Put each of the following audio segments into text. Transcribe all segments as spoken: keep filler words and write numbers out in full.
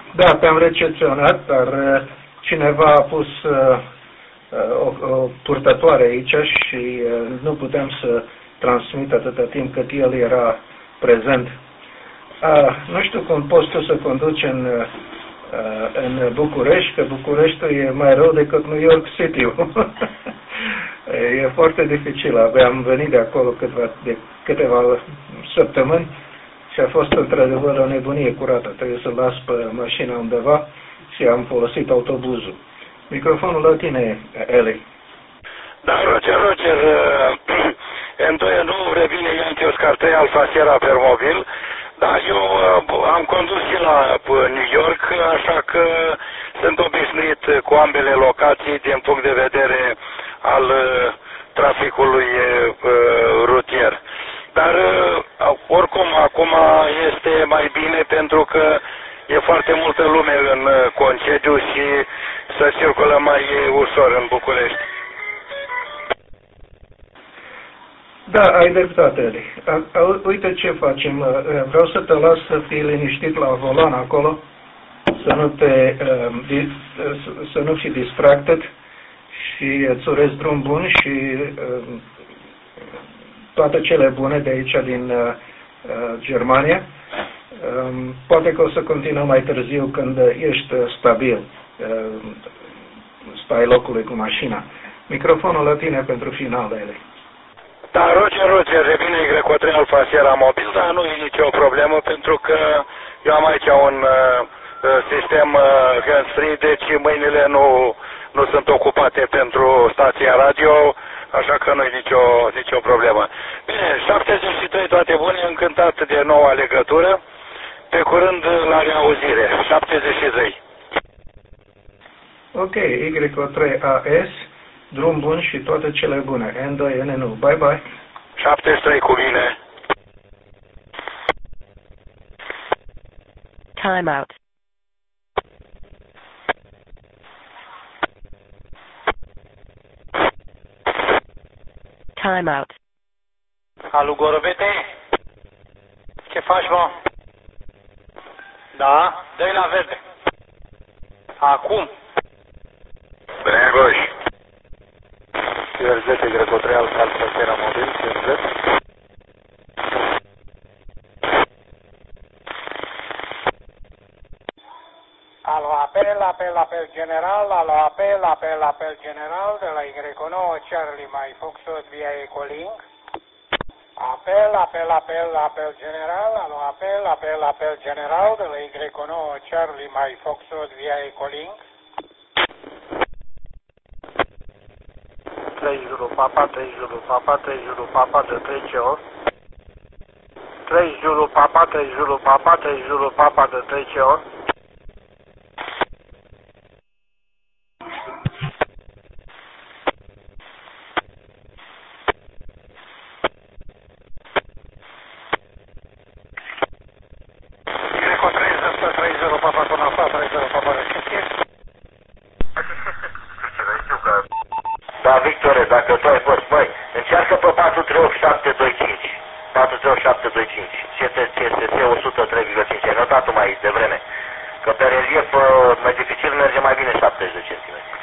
Da, te-am recepționat, dar uh, cineva a pus uh, o, o purtătoare aici și uh, nu putem să transmit atâta timp cât el era prezent. Uh, nu știu cum poți tu să conduci în, uh, în București, că Bucureștiul e mai rău decât New York City. E foarte dificil. Am venit de acolo câteva, de câteva săptămâni și a fost într-adevăr o nebunie curată. Trebuie să las pe mașina undeva și am folosit autobuzul. Microfonul la tine, Eli. Da, Roger, Roger, în doi nu revine Yankee Oscar trei Alfa Sierra per mobil, dar eu am condus și la New York, așa că sunt obișnuit cu ambele locații din punct de vedere al traficului rutier. Dar oricum acum este mai bine pentru că e foarte multă lume în concediu și să circulă mai ușor în București. Da, ai dreptate, Eli. Uite ce facem. Vreau să te las să fii liniștit la volan acolo, să nu te să nu fii distracted și îți urez drum bun și toate cele bune de aici din Germania. Poate că o să continuăm mai târziu când ești stabil, stai locului cu mașina. Microfonul la tine pentru final, Eli. Da, Roger, Roger, revine Y trei Alfa Sierra mobil, dar nu e nicio problemă pentru că eu am aici un uh, sistem uh, hands-free, deci mâinile nu, nu sunt ocupate pentru stația radio, așa că nu e nicio, nicio problemă. Bine, șaptezeci și trei, toate bune, încântat de noua legătură, pe curând la reauzire, șaptezeci și trei. Ok, Y trei A S. Drum bun și toate cele bune. N doi N N U. Bye bye. șaptezeci și trei cu bine. Time out. Time out. Alu Gorobete? Ce faci, mă? Da? Dă-i la verde. Acum. Bregoș. R Z Y trei Alfa Sierra mobil, R Z. Alo, apel, apel, apel general, alo, apel, apel, apel general de la Y nouă Charlie mai Foxtrot via Ecolink. Apel, apel, apel, apel general, alo, apel, apel, apel general de la Y nouă Charlie mai Foxtrot via Ecolink. trei zero Papa, trei zero Papa, trei zero Papa de trei C O. trei zero Papa, trei zero Papa, trei zero Papa de trei C O. trei zero Papa con Alfa, trei zero Papa recepție. Da, Victore, dacă tu ai fost, măi, încearcă pe patru trei opt șapte doi cinci. patru trei opt șapte doi cinci. C T S T o sută trei virgulă cinci. Ai notat-o mai devreme. Că pe relief mai dificil merge mai bine șaptezeci de centimetri.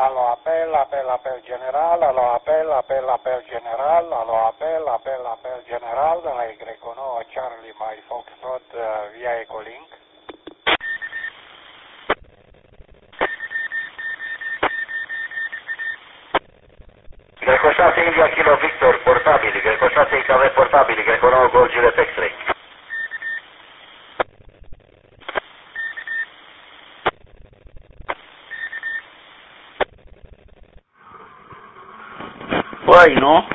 alo, apel, apel, apel general, alo, apel, apel, apel general, alo, apel, apel, apel general de la Y nouă Charlie Mike Foxtrot via Ecolink. Greco șase India Kilo Victor, portabili, Greco șase X A V portabili, Greco nouă Golf Juliet X-Ray. Păi, nu?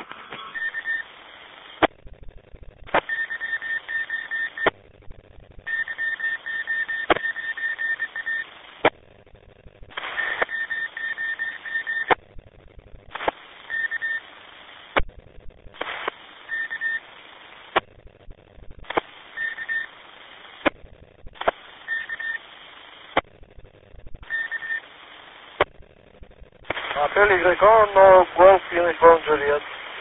Apel Y nouă Golf Uniform Juliet.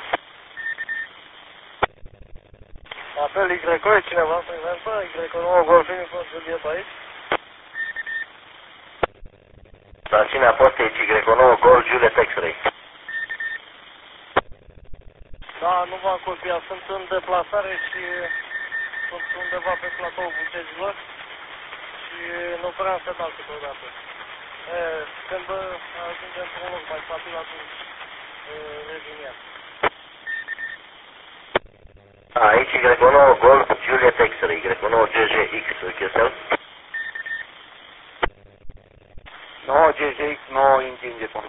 Apel Y, e cineva prezent, bă, Y nouă Golf Uniform Juliet aici? Da, cine a fost aici? Y nouă Golf Juliet X-Ray. Da, nu v-am copiat, sunt în deplasare și sunt undeva pe platou Butezilor și nu vreau să dau câteodată. E, când ajungem într-un loc mai stabil, atunci revin iar. Aici Y nouă Golf Juliet X-Ray, Y nouă G G X, with yourself? nouă G G X, nouă Indian Vehicle.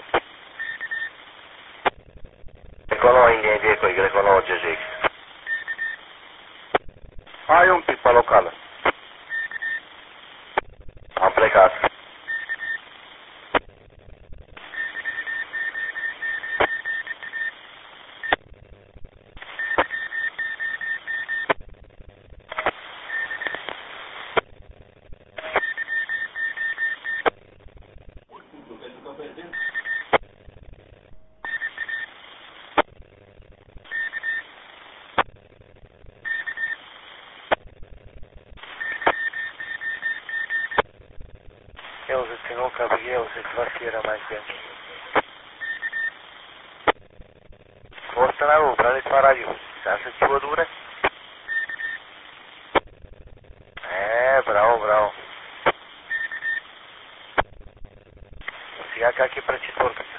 Y nouă Indian Vehicle, Y nouă G G X. Hai un pic pe locală. Am plecat. Eu susținu că eu se sfârșirea mai simplu. Остановил, брали по радио. Саша, чего дура? Э, браво, браво. Сега как е про четвърката?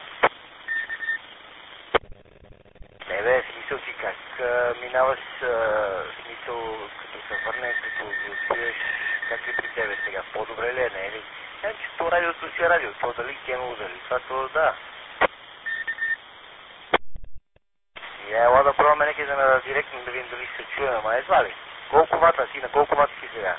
Не бе, смисъл си как минаваш, смисъл като се върне, като отидеш, как е при тебе сега? По-добре ли е, не е ли? Е, че то радиото си е радио, то дали кемало, дали това, то да. И ела да пробваме нека да директно да видим дали се чуем, ама едва ли. Колко вата си, на колко вата си сега?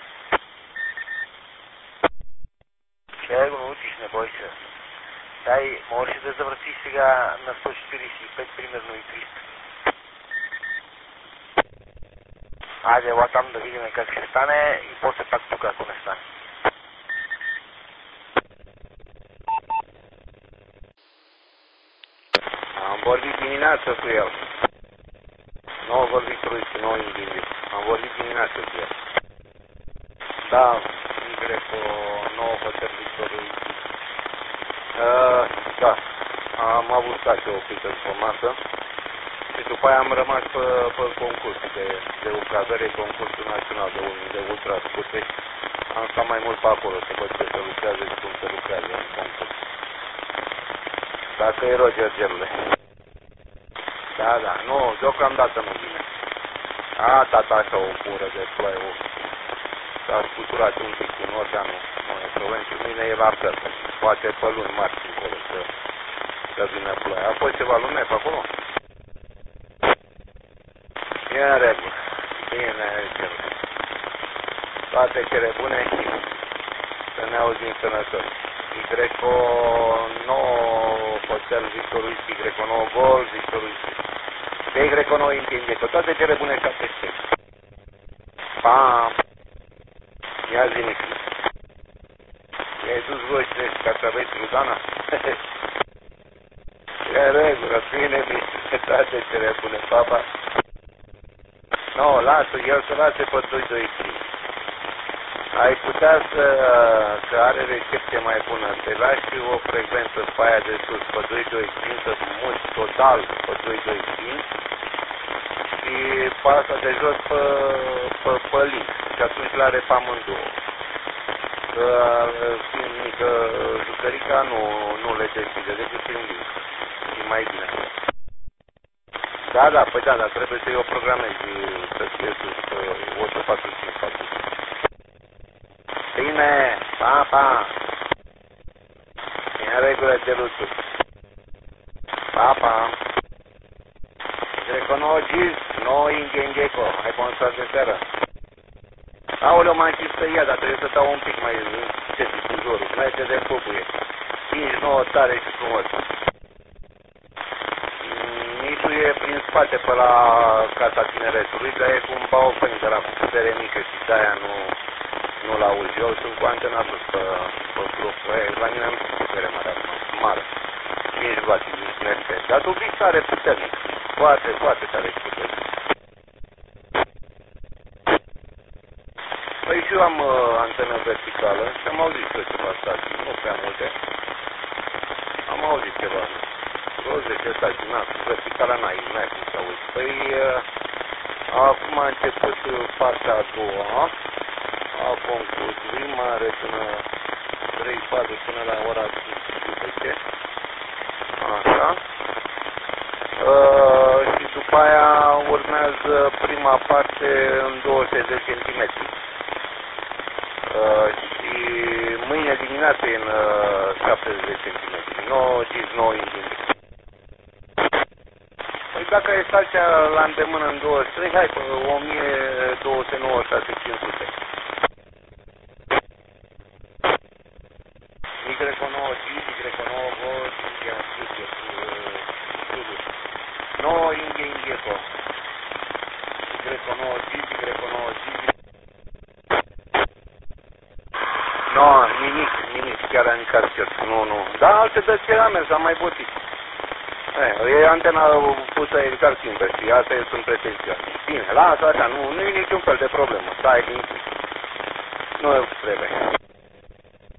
Ще го научиш, не бой се. Дай, можеш да завъртиш сега на сто четиридесет и пет, примерно и триста. Айде, ела там да видим как ще стане и после пак тук, ако не стане. Am vorbit dimineața cu el. Nu am vorbit ruși, nu individ. Am vorbit dimineața cu el. Da, Y nouă Hotel Victoriei. Uh, da, am avut stat eu o pică după masă și după aia am rămas pe, pe concurs de, de ucazare, concursul național de, de ultra scurte. Am stat mai mult pe acolo să văd ce se lucrează și cum se lucrează în concurs. Dacă e Roger, gerule. Da, da, nu, deocamdată nu vine. A, tata așa o bură de ploaie, o... S-a scuturat un pic cu oceanul. Nu e problem și mâine e la fel. Poate pe luni mari încolo să, să vină ploaie. Apoi se va lume pe acolo. E în regulă. Bine, gerule. Toate cele bune și să ne auzim sănătoși. Y nouă Hotel Victor Whisky, Y nouă Golf, Victor Whisky. De Y nouă întinde, că toate cele bune și apeste. Pam! Ia zi-mi. I-ai dus voi să ca să aveți Rudana? E regulă, bine, bine, toate cele bune, papa. Nu, lasă, el să lase pe doi doi trei. ai putea să, că are recepție mai bună, să-i lași o frecvență pe aia de sus, pe doi doi cinci, să muți total pe doi doi cinci și pe asta de jos pe, pe, pe link. Și atunci l-are pe amândouă. Că fiind mică jucărica nu, nu le deschide, decât fiind link. E mai bine. Da, da, păi da, dar trebuie să-i o programezi să fie sus o sută patruzeci și cinci. Bine, pa, pa. E în regulă de lucru. Pa, pa. Recunogi, no ingengeko. Hai bun stat de seară. Aoleu, m-am și să ia, dar trebuie să dau un pic mai încet cu jurul. Înainte de bubuie. cinci nouă tare și frumos. Nișul e prin spate pe la Casa Tineretului, dar e cu un baofân de la putere mică și de-aia nu... Nu l-auzi, eu sunt cu antena sus pe, pe grup, e, la mine am putere mare, mare, cinci vati, dar tu fix tare puternic, foarte, foarte tare puternic. Păi și eu am uh, antenă verticală și am auzit că ceva stații, nu prea multe, am auzit ceva, douăzeci de stații, na, verticala n-ai, n-ai cum să auzi. Păi uh, acum a început partea a doua, a concluzii mare până trei faze până la ora cincisprezece. Așa. Uh, și după aia urmează prima parte în două sute de centimetri. Uh, și mâine dimineață în uh, șaptezeci de centimetri. nouă, cinci, nouă indivizi. Păi dacă ai stația la îndemână în două sute, hai pe o mie două sute nouăzeci și șase cinci sute. Y nouă cinci, Y nouă cinci, nouă Inge Ingeco. Y nouă cinci, Y nouă cinci. Nu, nimic, nimic, chiar am încascat. Nu, nu. Da, alte dăți era mers, am mai botit. E antena pusă exact invers și astea sunt pretențioase. Bine, lasă așa, nu, nu e niciun fel de problemă. Stai liniștit. Nu trebuie.